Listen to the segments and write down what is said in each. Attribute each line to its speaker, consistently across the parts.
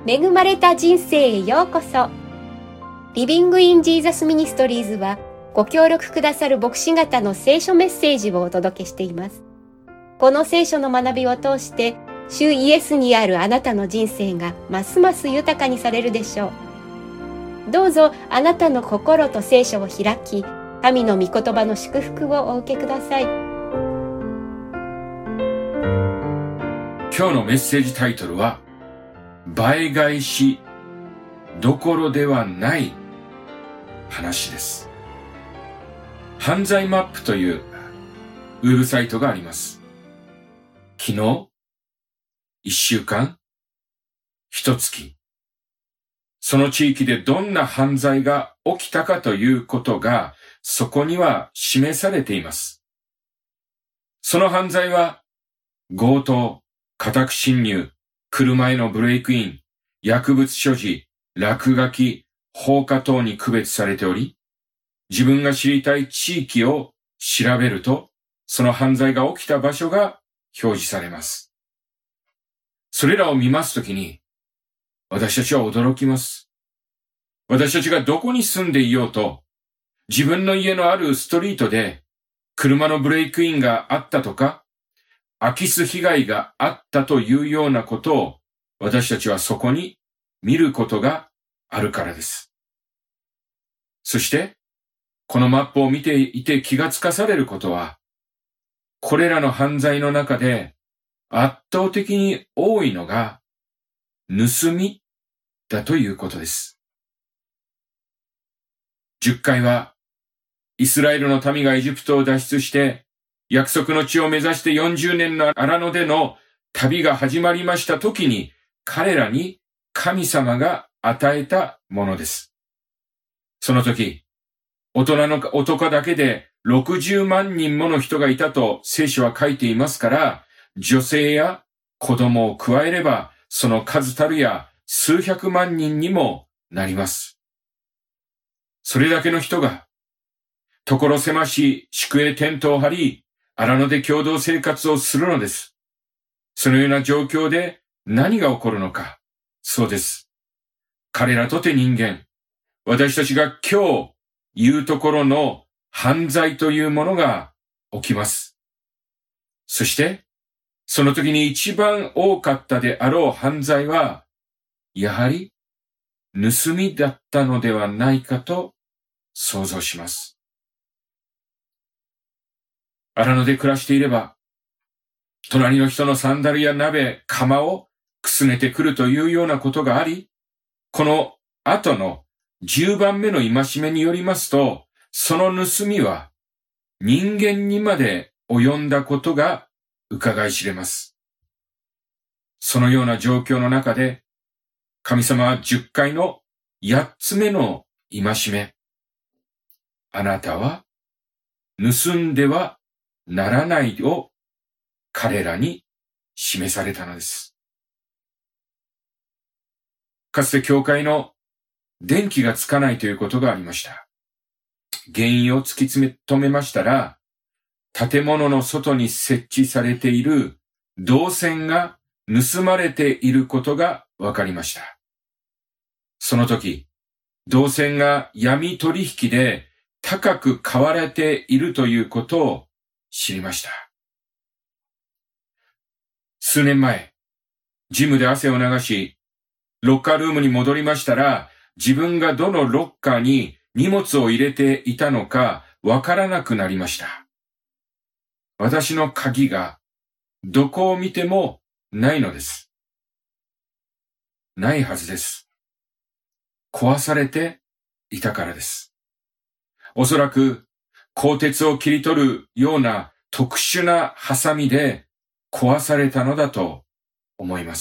Speaker 1: 恵まれた人生へようこそ。リビングインジーザスミニストリーズはご協力くださる牧師方の聖書メッセージをお届けしています。この聖書の学びを通して主イエスにあるあなたの人生がますます豊かにされるでしょう。どうぞあなたの心と聖書を開き、神の御言葉の祝福をお受けください。
Speaker 2: 今日のメッセージタイトルは倍返しどころではない話です。犯罪マップというウェブサイトがあります。昨日、一週間、一月、その地域でどんな犯罪が起きたかということがそこには示されています。その犯罪は強盗、家宅侵入、車へのブレイクイン、薬物所持、落書き、放火等に区別されており、自分が知りたい地域を調べると、その犯罪が起きた場所が表示されます。それらを見ますときに、私たちは驚きます。私たちがどこに住んでいようと、自分の家のあるストリートで、車のブレイクインがあったとか、空き巣被害があったというようなことを、私たちはそこに見ることがあるからです。そして、このマップを見ていて気がつかされることは、これらの犯罪の中で圧倒的に多いのが盗みだということです。10回はイスラエルの民がエジプトを脱出して約束の地を目指して40年の荒野での旅が始まりました時に彼らに神様が与えたものです。その時、大人の男だけで60万人もの人がいたと聖書は書いていますから、女性や子供を加えればその数たるや数百万人にもなります。それだけの人が所狭し宿営テントを張り、荒野で共同生活をするのです。そのような状況で何が起こるのか。そうです。彼らとて人間、私たちが今日言うところの犯罪というものが起きます。そして、その時に一番多かったであろう犯罪は、やはり盗みだったのではないかと想像します。荒野で暮らしていれば、隣の人のサンダルや鍋、釜をくすねてくるというようなことがあり、この後の10番目の戒めによりますと、その盗みは人間にまで及んだことが伺い知れます。そのような状況の中で、神様は10回の8つ目の戒め。あなたは盗んではならないを彼らに示されたのです。かつて教会の電気がつかないということがありました。原因を突き止めましたら、建物の外に設置されている銅線が盗まれていることが分かりました。その時、銅線が闇取引で高く買われているということを知りました。数年前、ジムで汗を流し、ロッカールームに戻りましたら、自分がどのロッカーに荷物を入れていたのかわからなくなりました。私の鍵がどこを見てもないのです。ないはずです。壊されていたからです。おそらく鋼鉄を切り取るような特殊なハサミで壊されたのだと思います。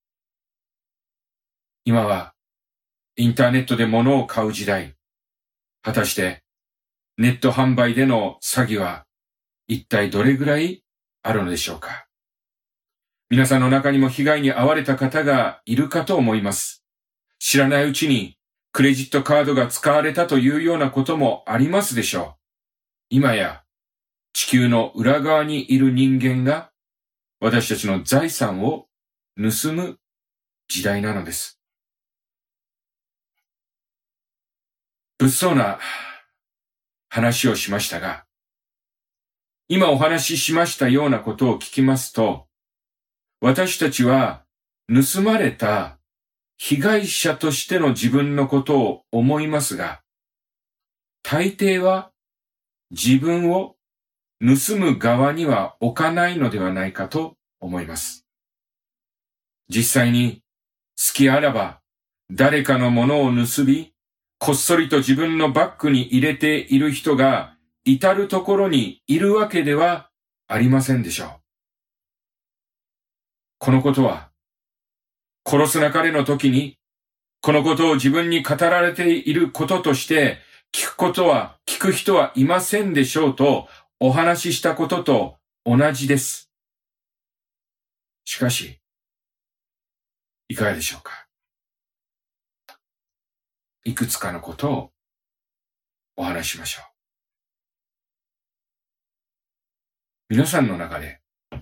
Speaker 2: 今はインターネットで物を買う時代。果たしてネット販売での詐欺は一体どれぐらいあるのでしょうか。皆さんの中にも被害に遭われた方がいるかと思います。知らないうちにクレジットカードが使われたというようなこともありますでしょう。今や地球の裏側にいる人間が私たちの財産を盗む時代なのです。物騒な話をしましたが、今お話ししましたようなことを聞きますと、私たちは盗まれた被害者としての自分のことを思いますが、大抵は自分を盗む側には置かないのではないかと思います。実際に好きあらば誰かのものを盗み、こっそりと自分のバッグに入れている人が至るところにいるわけではありませんでしょう。このことは、殺すなかれの時に、このことを自分に語られていることとして、聞く人はいませんでしょうとお話ししたことと同じです。しかし、いかがでしょうか。いくつかのことをお話ししましょう。皆さんの中で、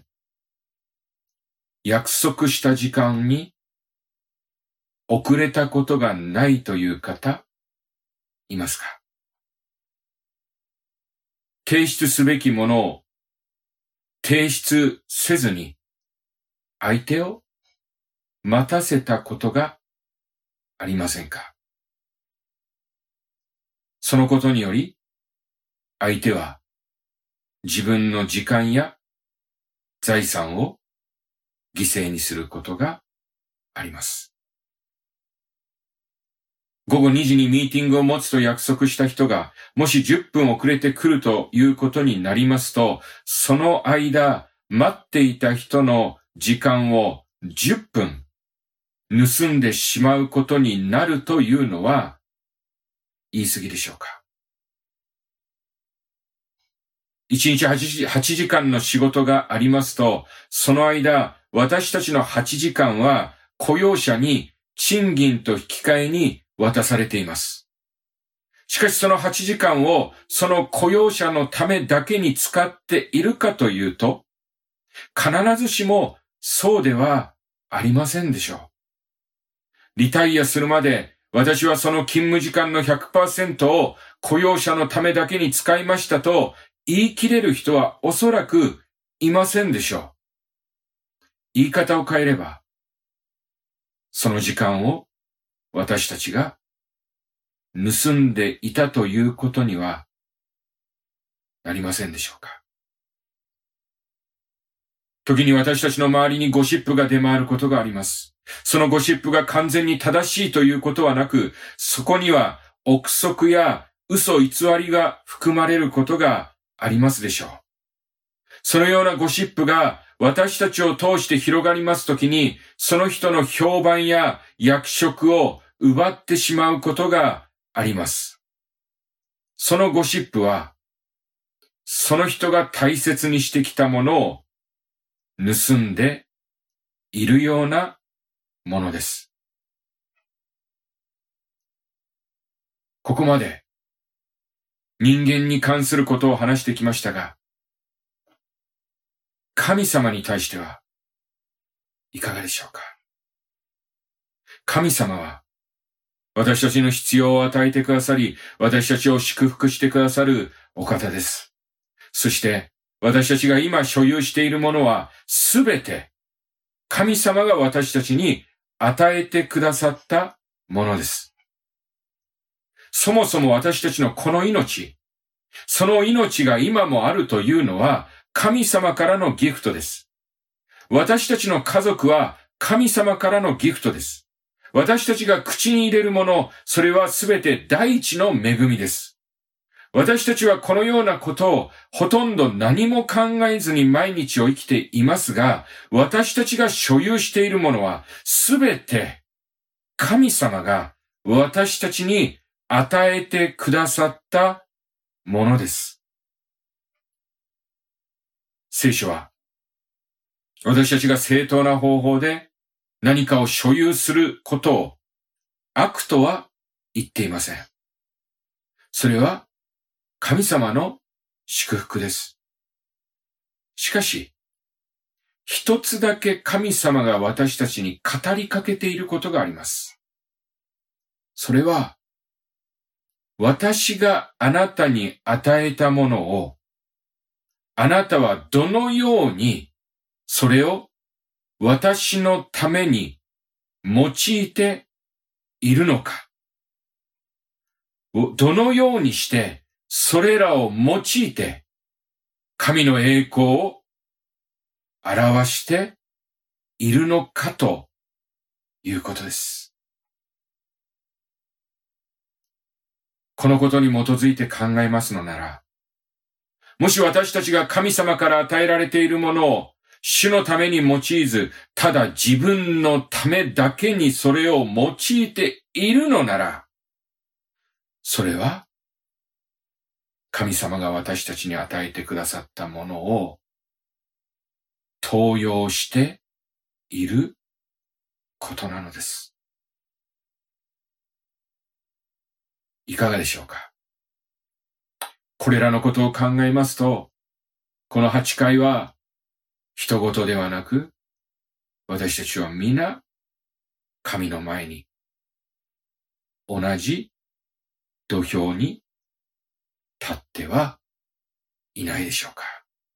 Speaker 2: 約束した時間に遅れたことがないという方、いますか？提出すべきものを提出せずに相手を待たせたことがありませんか？そのことにより、相手は自分の時間や財産を犠牲にすることがあります。午後2時にミーティングを持つと約束した人が、もし10分遅れてくるということになりますと、その間、待っていた人の時間を10分盗んでしまうことになるというのは、言い過ぎでしょうか。1日8時間の仕事がありますと、その間、私たちの8時間は雇用者に賃金と引き換えに渡されています。しかしその8時間をその雇用者のためだけに使っているかというと、必ずしもそうではありませんでしょう。リタイアするまで私はその勤務時間の 100% を雇用者のためだけに使いましたと言い切れる人はおそらくいませんでしょう。言い方を変えれば、その時間を私たちが盗んでいたということにはなりませんでしょうか。時に私たちの周りにゴシップが出回ることがあります。そのゴシップが完全に正しいということはなく、そこには憶測や嘘偽りが含まれることがありますでしょう。そのようなゴシップが私たちを通して広がりますときに、その人の評判や役職を奪ってしまうことがあります。そのゴシップは、その人が大切にしてきたものを盗んでいるようなものです。ここまで人間に関することを話してきましたが、神様に対してはいかがでしょうか。神様は私たちの必要を与えてくださり、私たちを祝福してくださるお方です。そして私たちが今所有しているものはすべて神様が私たちに与えてくださったものです。そもそも私たちのこの命、その命が今もあるというのは神様からのギフトです。私たちの家族は神様からのギフトです。私たちが口に入れるもの、それはすべて大地の恵みです。私たちはこのようなことをほとんど何も考えずに毎日を生きていますが、私たちが所有しているものはすべて神様が私たちに与えてくださったものです。聖書は私たちが正当な方法で何かを所有することを悪とは言っていません。それは神様の祝福です。しかし、 一つだけ神様が私たちに語りかけていることがあります。それは、私があなたに与えたものを、あなたはどのようにそれを私のために用いているのか。どのようにしてそれらを用いて神の栄光を表しているのかということです。このことに基づいて考えますのなら、もし私たちが神様から与えられているものを主のために用いず、ただ自分のためだけにそれを用いているのなら、それは神様が私たちに与えてくださったものを盗用していることなのです。いかがでしょうか。これらのことを考えますと、この8回は人事ではなく、私たちは皆神の前に同じ土俵に立ってはいないでしょうか。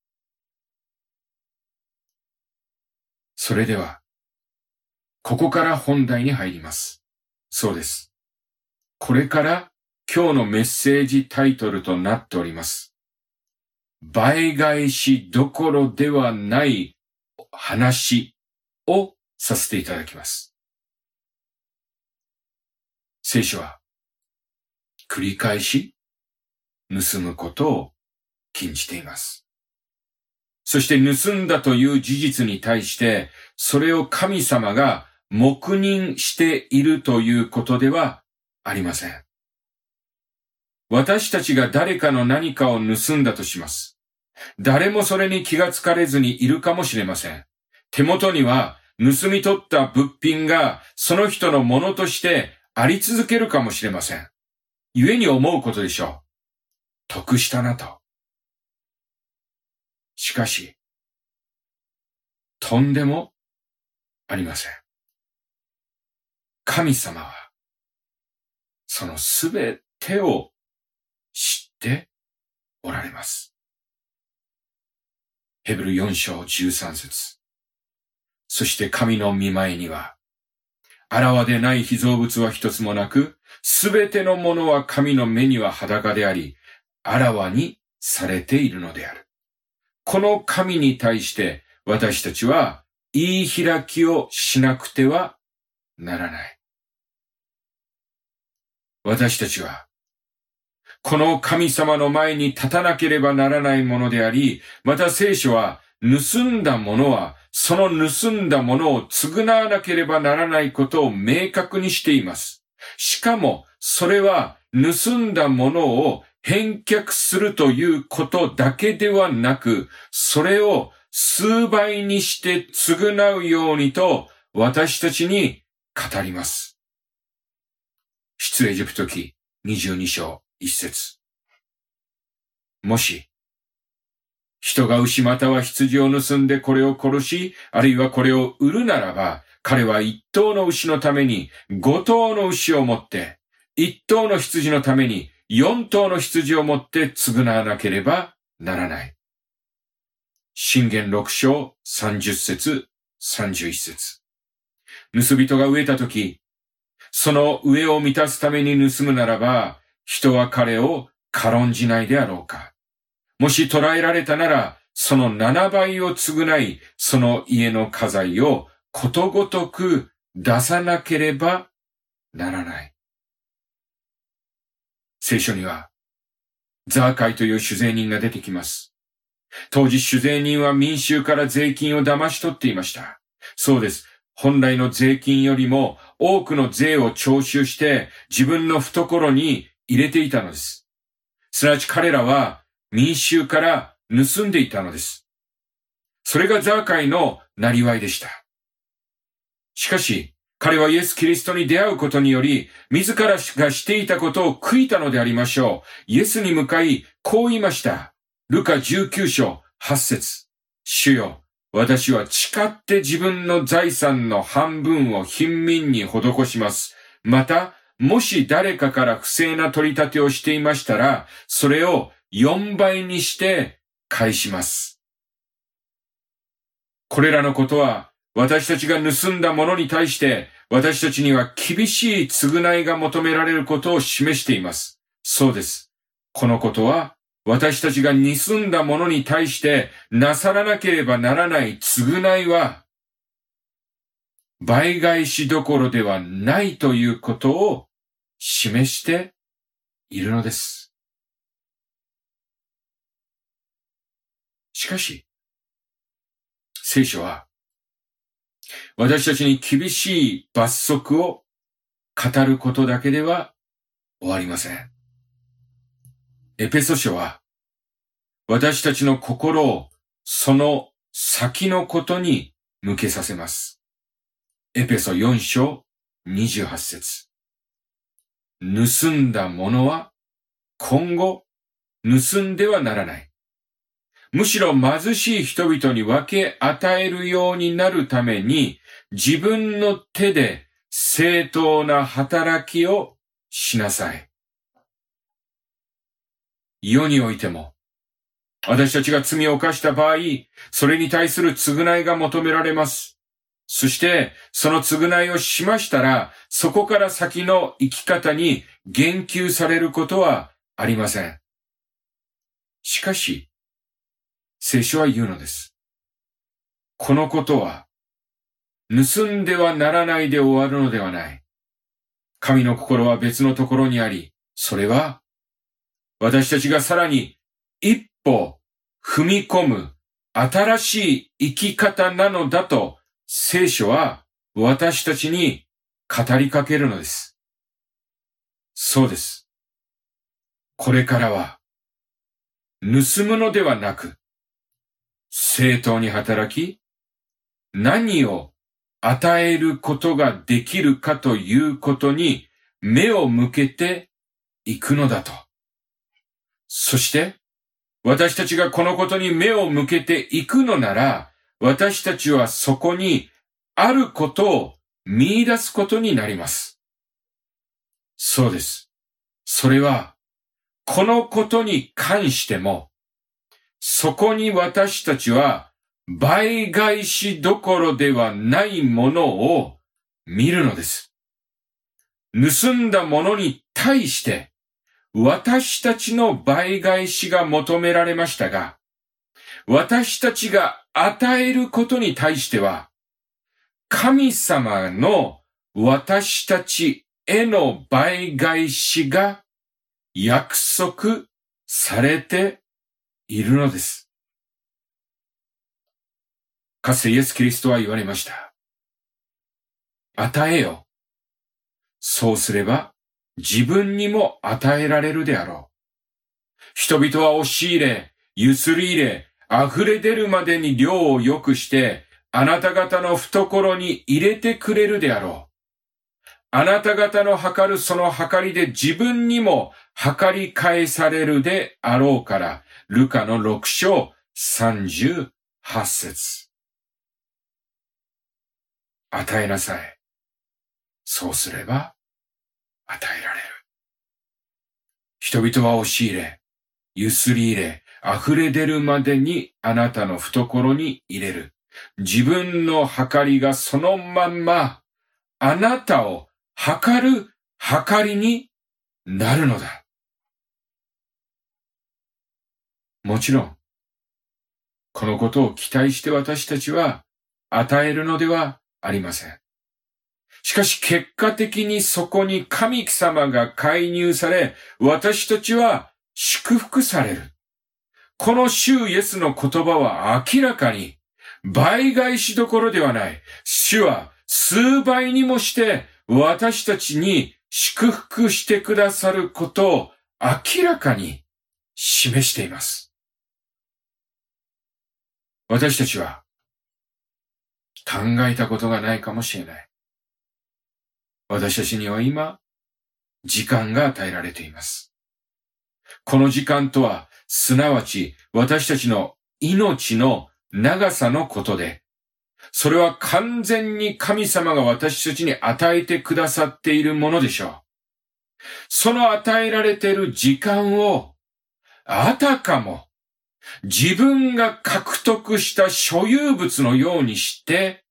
Speaker 2: それでは、ここから本題に入ります。そうです。これから今日のメッセージタイトルとなっております。倍返しどころではない話をさせていただきます。聖書は繰り返し盗むことを禁じています。そして盗んだという事実に対して、それを神様が黙認しているということではありません。私たちが誰かの何かを盗んだとします。誰もそれに気がつかれずにいるかもしれません。手元には盗み取った物品がその人のものとしてあり続けるかもしれません。故に思うことでしょう。得したなと。しかし、とんでもありません。神様は、そのすべてを知っておられます。ヘブル4章13節。そして神の御前には、あらわでない被造物は一つもなく、すべてのものは神の目には裸であり、あらわにされているのである。この神に対して私たちは言い開きをしなくてはならない。私たちはこの神様の前に立たなければならないものであり、また聖書は盗んだものはその盗んだものを償わなければならないことを明確にしています。しかもそれは盗んだものを返却するということだけではなく、それを数倍にして償うようにと私たちに語ります。出エジプト記22章1節。もし、人が牛または羊を盗んでこれを殺し、あるいはこれを売るならば、彼は一頭の牛のために5頭の牛を持って、一頭の羊のために4頭の羊を持って償わなければならない。箴言6章30節31節。盗人が飢えたとき、その飢えを満たすために盗むならば、人は彼を軽んじないであろうか。もし捕らえられたなら、その7倍を償い、その家の家財をことごとく出さなければならない。聖書には、ザーカイという主税人が出てきます。当時主税人は民衆から税金を騙し取っていました。そうです。本来の税金よりも多くの税を徴収して自分の懐に入れていたのです。すなわち彼らは民衆から盗んでいたのです。それがザーカイの生業でした。しかし、彼はイエス・キリストに出会うことにより、自らがしていたことを悔いたのでありましょう。イエスに向かい、こう言いました。ルカ19章8節。主よ、 私は誓って自分の財産の半分を貧民に施します。また、もし誰かから不正な取り立てをしていましたら、それを4倍にして返します。これらのことは、私たちが盗んだものに対して、私たちには厳しい償いが求められることを示しています。そうです。このことは、私たちが盗んだものに対してなさらなければならない償いは、倍返しどころではないということを示しているのです。しかし、聖書は、私たちに厳しい罰則を語ることだけでは終わりません。エペソ書は、私たちの心をその先のことに向けさせます。エペソ4章28節。盗んだものは今後盗んではならない。むしろ貧しい人々に分け与えるようになるために自分の手で正当な働きをしなさい。世においても、私たちが罪を犯した場合、それに対する償いが求められます。そして、その償いをしましたら、そこから先の生き方に言及されることはありません。しかし、聖書は言うのです。このことは、盗んではならないで終わるのではない。神の心は別のところにあり、それは、私たちがさらに一歩踏み込む新しい生き方なのだと聖書は私たちに語りかけるのです。そうです。これからは盗むのではなく正当に働き何を与えることができるかということに目を向けていくのだと。そして、私たちがこのことに目を向けていくのなら、私たちはそこにあることを見出すことになります。そうです。それは、このことに関しても、そこに私たちは倍返しどころではないものを見るのです。盗んだものに対して、私たちの倍返しが求められましたが、私たちが与えることに対しては、神様の私たちへの倍返しが約束されているのです。かつてイエス・キリストは言われました。与えよ。そうすれば、自分にも与えられるであろう。人々は押し入れ、ゆすり入れ、溢れ出るまでに量を良くして、あなた方の懐に入れてくれるであろう。あなた方の測るその測りで自分にも測り返されるであろうから、ルカの6章38節。与えなさい。そうすれば、与えられる。人々は押し入れ、ゆすり入れ、溢れ出るまでにあなたの懐に入れる。自分の計りがそのまんま、あなたを測る計りになるのだ。もちろん、このことを期待して私たちは与えるのではありません。しかし結果的にそこに神様が介入され、私たちは祝福される。この主イエスの言葉は明らかに倍返しどころではない。主は数倍にもして私たちに祝福してくださることを明らかに示しています。私たちは考えたことがないかもしれない。私たちには今、時間が与えられています。この時間とは、すなわち私たちの命の長さのことで、それは完全に神様が私たちに与えてくださっているものでしょう。その与えられている時間を、あたかも自分が獲得した所有物のようにして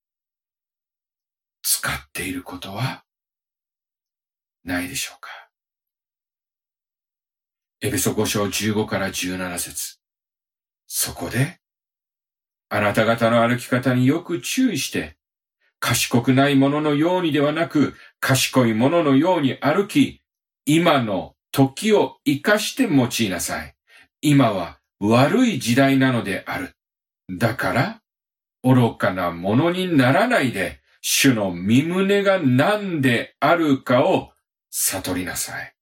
Speaker 2: 使っていることはないでしょうか。エペソ5章15から17節。そこで、あなた方の歩き方によく注意して、賢くないもののようにではなく、賢いもののように歩き、今の時を生かして用いなさい。今は悪い時代なのである。だから、愚かなものにならないで、主の御胸が何であるかを悟りなさい。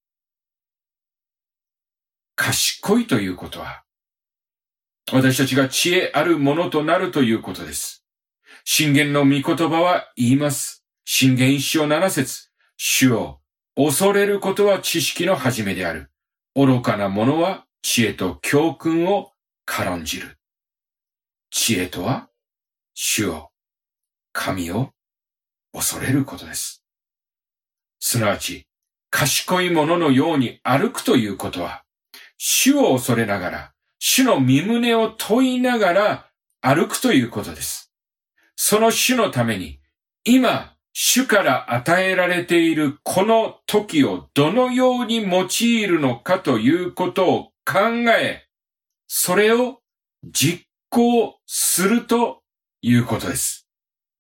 Speaker 2: 賢いということは、私たちが知恵あるものとなるということです。箴言の御言葉は言います。箴言1章7節。主を恐れることは知識の始めである。愚かな者は知恵と教訓を軽んじる。知恵とは、主を、神を恐れることです。すなわち、賢い者のように歩くということは、主を恐れながら、主の御胸を問いながら歩くということです。その主のために、今、主から与えられているこの時をどのように用いるのかということを考え、それを実行するということです。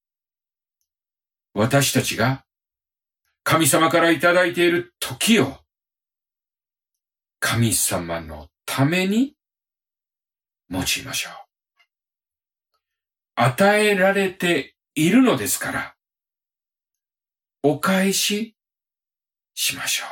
Speaker 2: 私たちが神様からいただいている時を神様のために用いましょう。与えられているのですから、お返ししましょう。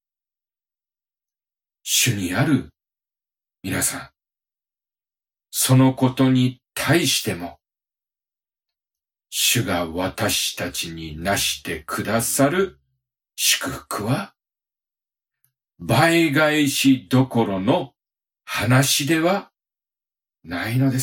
Speaker 2: 主にある皆さん、そのことに対しても、主が私たちになしてくださる祝福は、倍返しどころの話ではないのです。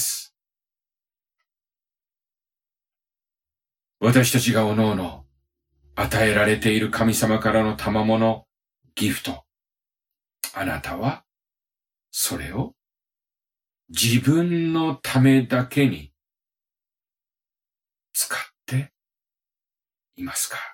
Speaker 2: 私たちがおのおの与えられている神様からの賜物、ギフト。あなたはそれを自分のためだけに使っていますか？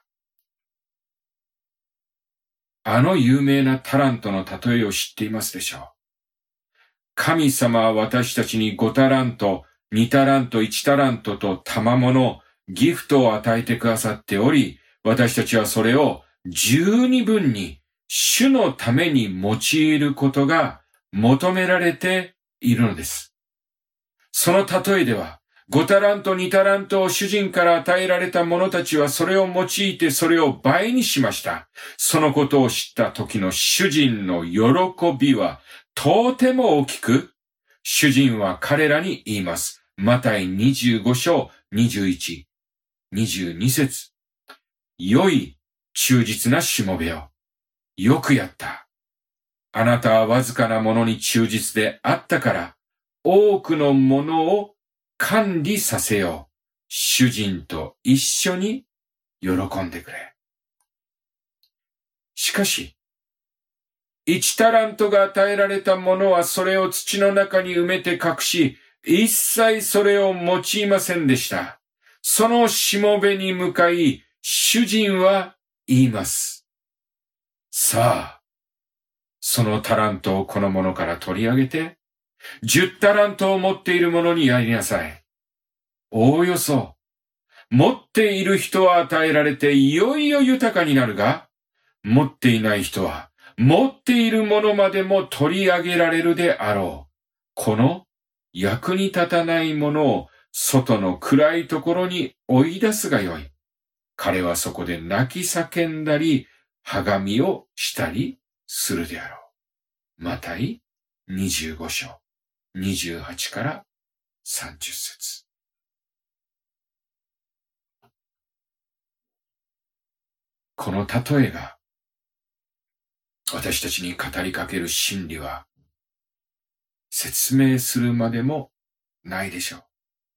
Speaker 2: あの有名なタラントの例えを知っていますでしょう。神様は私たちに5タラント、2タラント、1タラントと賜物、ギフトを与えてくださっており、私たちはそれを十二分に主のために用いることが求められているのです。その例えでは、5タラント、2タラントを主人から与えられた者たちはそれを用いてそれを倍にしました。そのことを知った時の主人の喜びはとても大きく、主人は彼らに言います。マタイ25章21、22節。良い忠実なしもべよ。よくやった。あなたはわずかなものに忠実であったから、多くのものを管理させよう。主人と一緒に喜んでくれ。しかし、1タラントが与えられたものはそれを土の中に埋めて隠し、一切それを用いませんでした。そのしもべに向かい、主人は言います。さあ、そのタラントをこの者から取り上げて、10タラントを持っている者にやりなさい。おおよそ、持っている人は与えられていよいよ豊かになるが、持っていない人は、持っているものまでも取り上げられるであろう。この役に立たないものを外の暗いところに追い出すがよい。彼はそこで泣き叫んだり、はがみをしたりするであろう。マタイ25章28から30節。この例えが私たちに語りかける真理は説明するまでもないでしょう。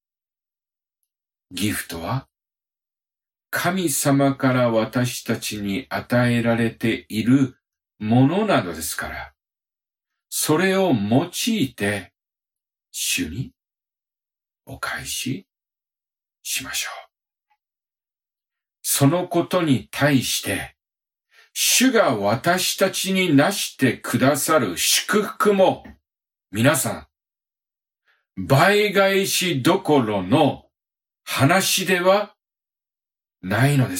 Speaker 2: ギフトは神様から私たちに与えられているものなのですから、それを用いて主にお返ししましょう。そのことに対して、主が私たちになしてくださる祝福も、皆さん、倍返しどころの話ではないのです。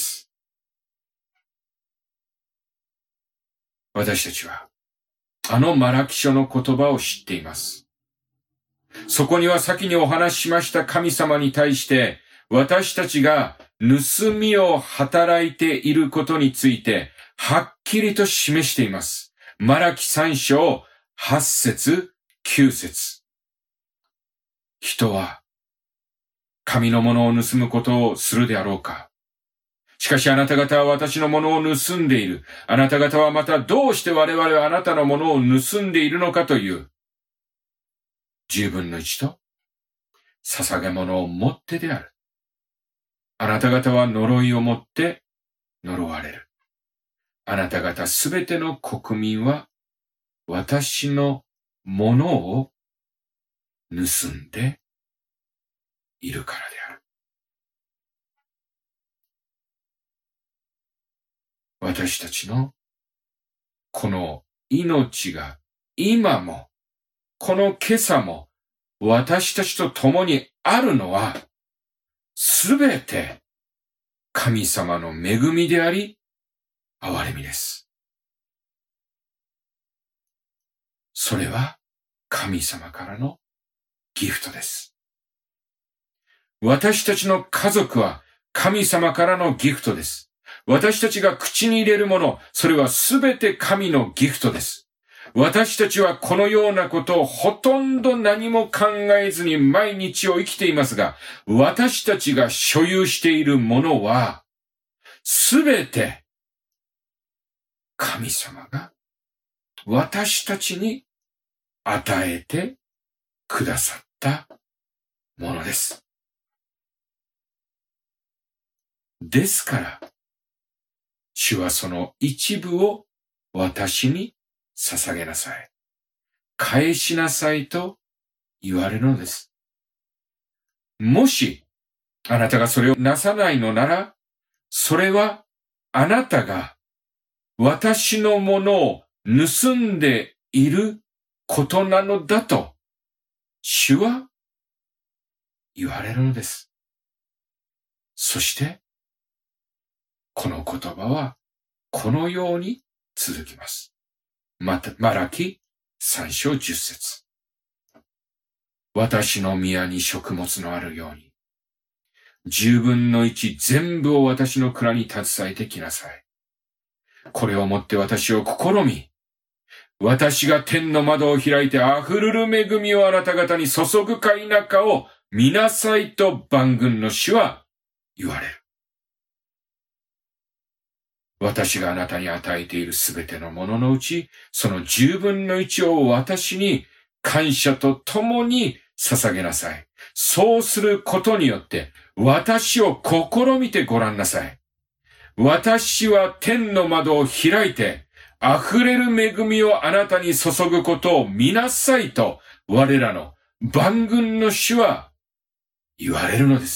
Speaker 2: 私たちは、マラキ書の言葉を知っています。そこには先にお話ししました神様に対して、私たちが盗みを働いていることについて、はっきりと示しています。マラキ3章8節9節。人は神のものを盗むことをするであろうか。しかしあなた方は私のものを盗んでいる。あなた方はまたどうして我々はあなたのものを盗んでいるのかという10分の1と捧げ物をもってである。あなた方は呪いをもって呪われる。あなた方すべての国民は私のものを盗んでいるからである。私たちのこの命が今も、この今朝も私たちと共にあるのはすべて神様の恵みであり、憐れみです。それは神様からのギフトです。私たちの家族は神様からのギフトです。私たちが口に入れるもの、それはすべて神のギフトです。私たちはこのようなことをほとんど何も考えずに毎日を生きていますが、私たちが所有しているものは、すべて神様が私たちに与えてくださったものです。ですから、主はその一部を私に捧げなさい。返しなさいと言われるのです。もし、あなたがそれをなさないのなら、それはあなたが私のものを盗んでいることなのだと、主は言われるのです。そして、この言葉はこのように続きます。マラキ3章10節。私の宮に食物のあるように、10分の1全部を私の蔵に携えてきなさい。これをもって私を試み、私が天の窓を開いて溢れる恵みをあなた方に注ぐか否かを見なさいと万軍の主は言われる。私があなたに与えているすべてのもののうち、その10分の1を私に感謝とともに捧げなさい。そうすることによって、私を試みてごらんなさい。私は天の窓を開いて、溢れる恵みをあなたに注ぐことを見なさいと、我らの万軍の主は言われるのです。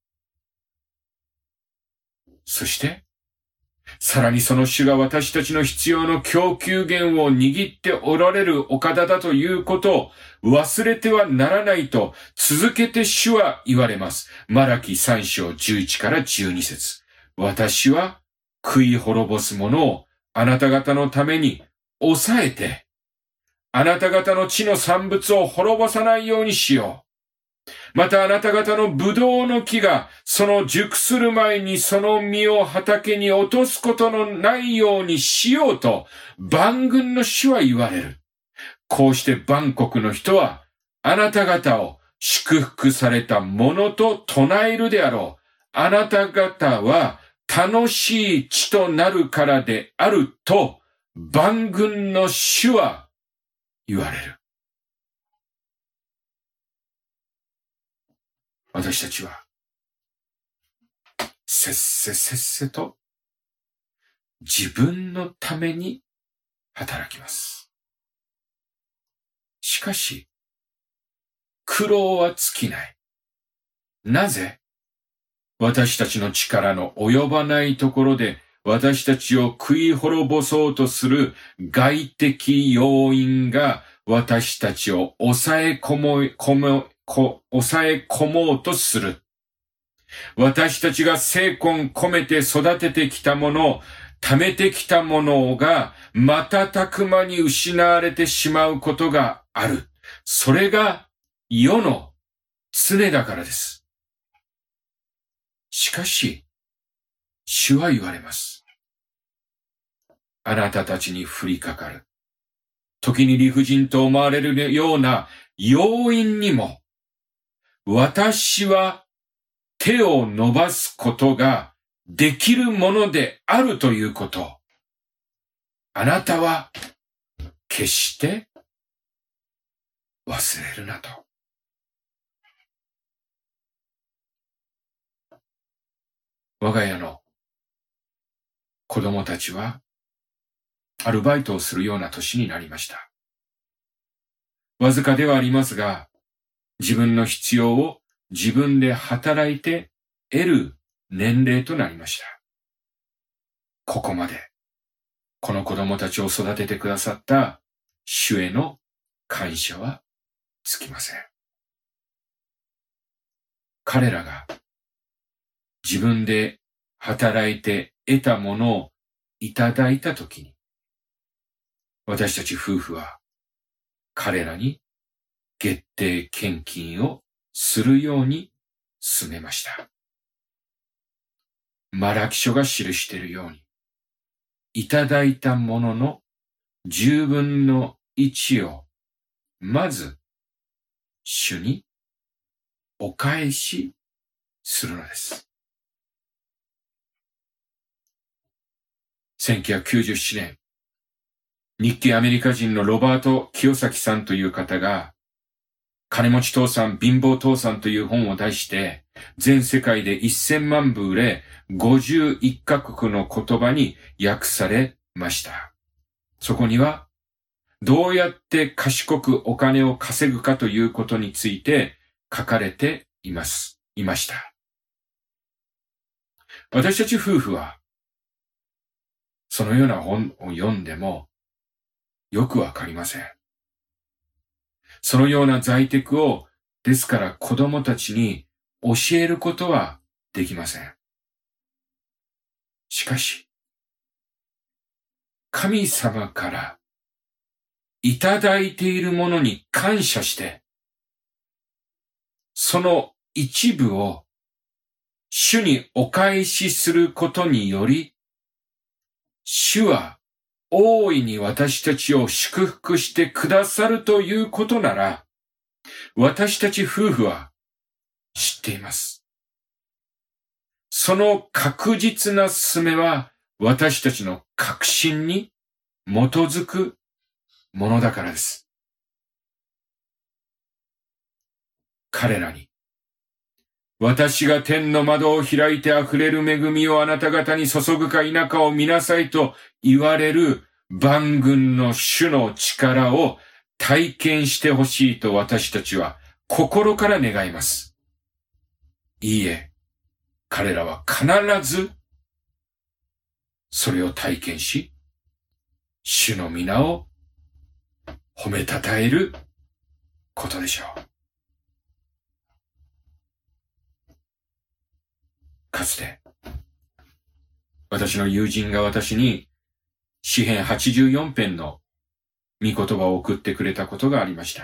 Speaker 2: そして、さらにその主が私たちの必要の供給源を握っておられるお方だということを忘れてはならないと続けて主は言われます。マラキ3章11から12節。私は食い滅ぼすものをあなた方のために抑えて、あなた方の地の産物を滅ぼさないようにしよう。またあなた方のブドウの木がその熟する前にその実を畑に落とすことのないようにしようと万軍の主は言われる。こうして万国の人はあなた方を祝福されたものと唱えるであろう。あなた方は楽しい地となるからであると万軍の主は言われる。 私たちは、せっせと自分のために働きます。しかし、苦労は尽きない。なぜ？私たちの力の及ばないところで私たちを食い滅ぼそうとする外的要因が私たちを抑え込もうとする。私たちが精魂込めて育ててきたもの、貯めてきたものが瞬く間に失われてしまうことがある。それが世の常だからです。しかし、主は言われます。あなたたちに降りかかる。時に理不尽と思われるような要因にも、私は手を伸ばすことができるものであるということ。あなたは決して忘れるなと。我が家の子供たちはアルバイトをするような年になりました。わずかではありますが、自分の必要を自分で働いて得る年齢となりました。ここまで、この子供たちを育ててくださった主への感謝は尽きません。彼らが自分で働いて得たものをいただいたときに、私たち夫婦は彼らに月定献金をするように勧めました。マラキ書が記しているように、いただいたものの10分の1をまず主にお返しするのです。1997年、日系アメリカ人のロバート清崎さんという方が、金持ち父さん、貧乏父さんという本を出して、全世界で1000万部売れ、51カ国の言葉に訳されました。そこには、どうやって賢くお金を稼ぐかということについて書かれていました。私たち夫婦は、そのような本を読んでもよくわかりません。そのような財テクを、ですから子供たちに教えることはできません。しかし、神様からいただいているものに感謝して、その一部を主にお返しすることにより、主は大いに私たちを祝福してくださるということなら、私たち夫婦は知っています。その確実な勧めは私たちの確信に基づくものだからです。彼らに、私が天の窓を開いて溢れる恵みをあなた方に注ぐか否かを見なさいと言われる万軍の主の力を体験してほしいと私たちは心から願います。いいえ、彼らは必ずそれを体験し、主の皆を褒めたたえることでしょう。かつて、私の友人が私に詩編84編の御言葉を送ってくれたことがありました。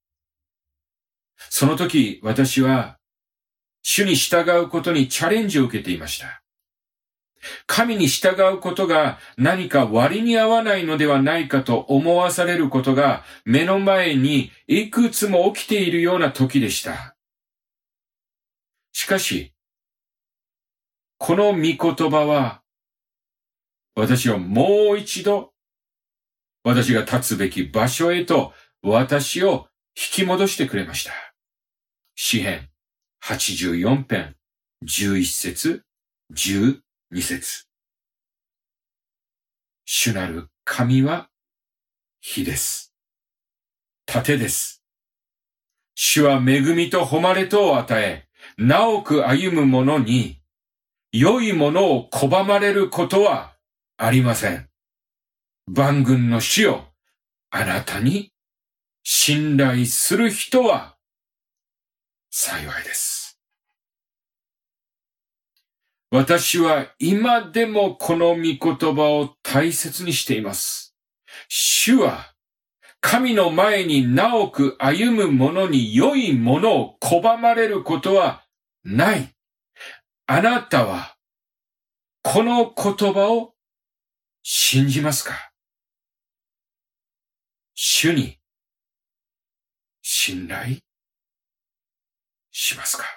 Speaker 2: その時、私は主に従うことにチャレンジを受けていました。神に従うことが何か割に合わないのではないかと思わされることが目の前にいくつも起きているような時でした。しかし、この御言葉は、私をもう一度、私が立つべき場所へと私を引き戻してくれました。詩編 84編11節12節。主なる神は火です。盾です。主は恵みと誉れとを与え、直く歩む者に良いものを拒まれることはありません。万軍の主よ、あなたに信頼する人は幸いです。私は今でもこの御言葉を大切にしています。主は神の前に直く歩む者に良いものを拒まれることはない。あなたはこの言葉を信じますか？主に信頼しますか？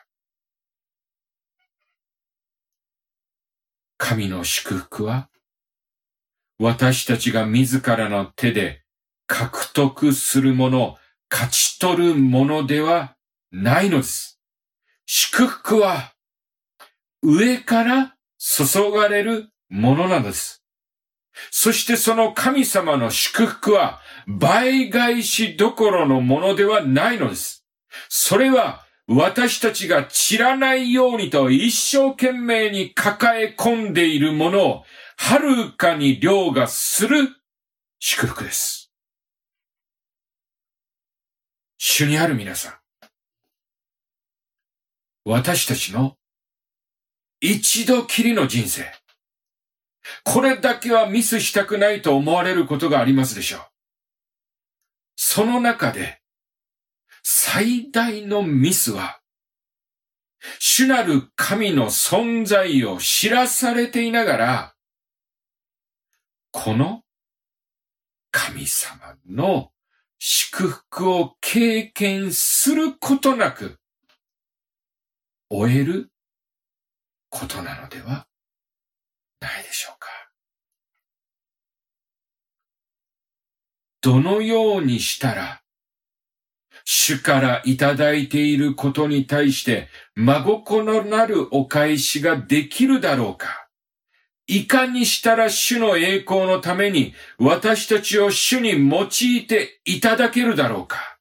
Speaker 2: 神の祝福は私たちが自らの手で獲得するもの、勝ち取るものではないのです。祝福は上から注がれるものなのです。そしてその神様の祝福は倍返しどころのものではないのです。それは私たちが散らないようにと一生懸命に抱え込んでいるものをはるかに凌駕する祝福です。主にある皆さん、私たちの一度きりの人生、これだけはミスしたくないと思われることがありますでしょう。その中で最大のミスは、主なる神の存在を知らされていながら、この神様の祝福を経験することなく終えることなのではないでしょうか。どのようにしたら主からいただいていることに対して真心なるお返しができるだろうか。いかにしたら主の栄光のために私たちを主に用いていただけるだろうか。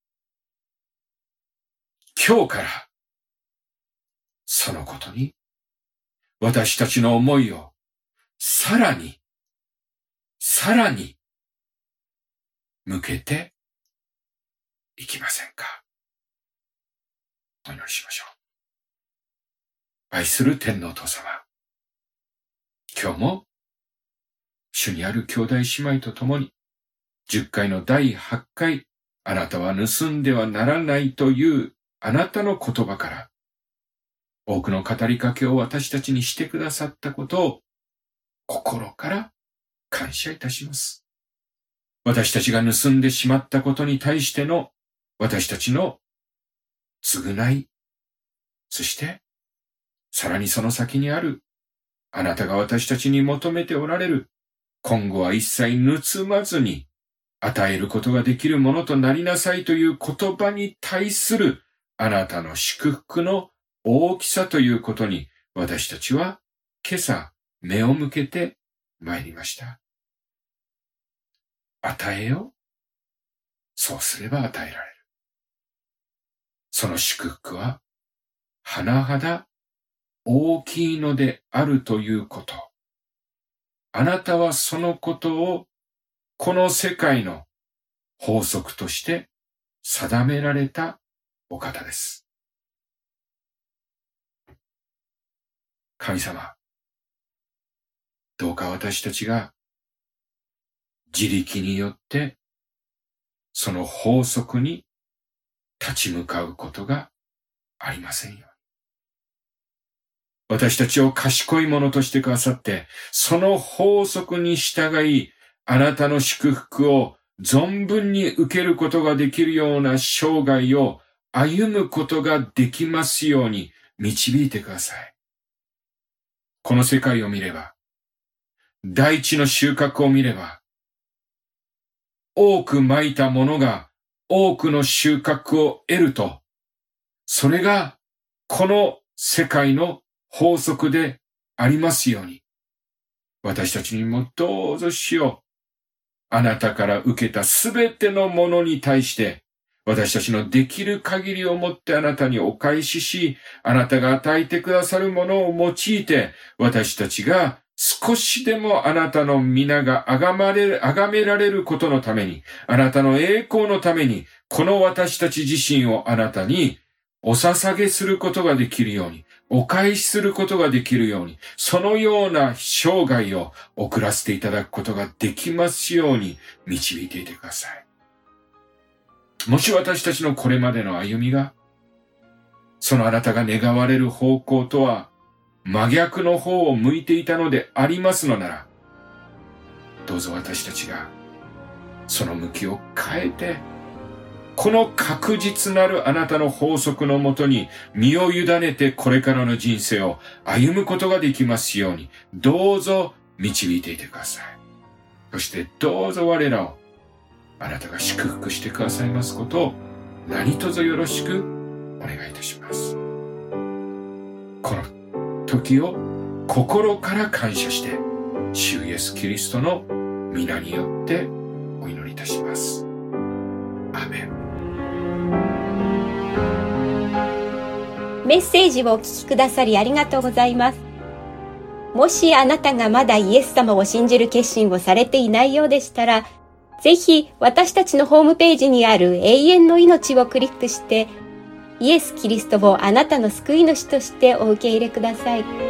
Speaker 2: 今日からそのことに私たちの思いをさらに向けていきませんか。お祈りしましょう。愛する天皇お父様、今日も主にある兄弟姉妹と共に10回の第8回、あなたは盗んではならないというあなたの言葉から多くの語りかけを私たちにしてくださったことを心から感謝いたします。私たちが盗んでしまったことに対しての私たちの償い、そしてさらにその先にあるあなたが私たちに求めておられる今後は一切盗まずに与えることができるものとなりなさいという言葉に対するあなたの祝福の大きさということに私たちは今朝目を向けてまいりました。与えよう。そうすれば与えられる。その祝福は甚だ大きいのであるということ。あなたはそのことをこの世界の法則として定められたお方です。神様、どうか私たちが自力によってその法則に立ち向かうことがありませんように。私たちを賢いものとしてくださって、その法則に従い、あなたの祝福を存分に受けることができるような生涯を歩むことができますように導いてください。この世界を見れば、大地の収穫を見れば、多く蒔いたものが多くの収穫を得ると、それがこの世界の法則でありますように、私たちにもどうぞ主よ、あなたから受けたすべてのものに対して、私たちのできる限りをもってあなたにお返しし、あなたが与えてくださるものを用いて、私たちが少しでもあなたの皆が崇められることのために、あなたの栄光のために、この私たち自身をあなたにお捧げすることができるように、お返しすることができるように、そのような生涯を送らせていただくことができますように導いていてください。もし私たちのこれまでの歩みが、そのあなたが願われる方向とは真逆の方を向いていたのでありますのなら、どうぞ私たちがその向きを変えて、この確実なるあなたの法則のもとに身を委ねてこれからの人生を歩むことができますように、どうぞ導いていてください。そしてどうぞ我らをあなたが祝福してくださいますことを何卒よろしくお願いいたします。この時を心から感謝して、主イエスキリストの皆によってお祈りいたします。アーメン。
Speaker 1: メッセージをお聞きくださりありがとうございます。もしあなたがまだイエス様を信じる決心をされていないようでしたら、ぜひ私たちのホームページにある永遠の命をクリックして、イエス・キリストをあなたの救い主としてお受け入れください。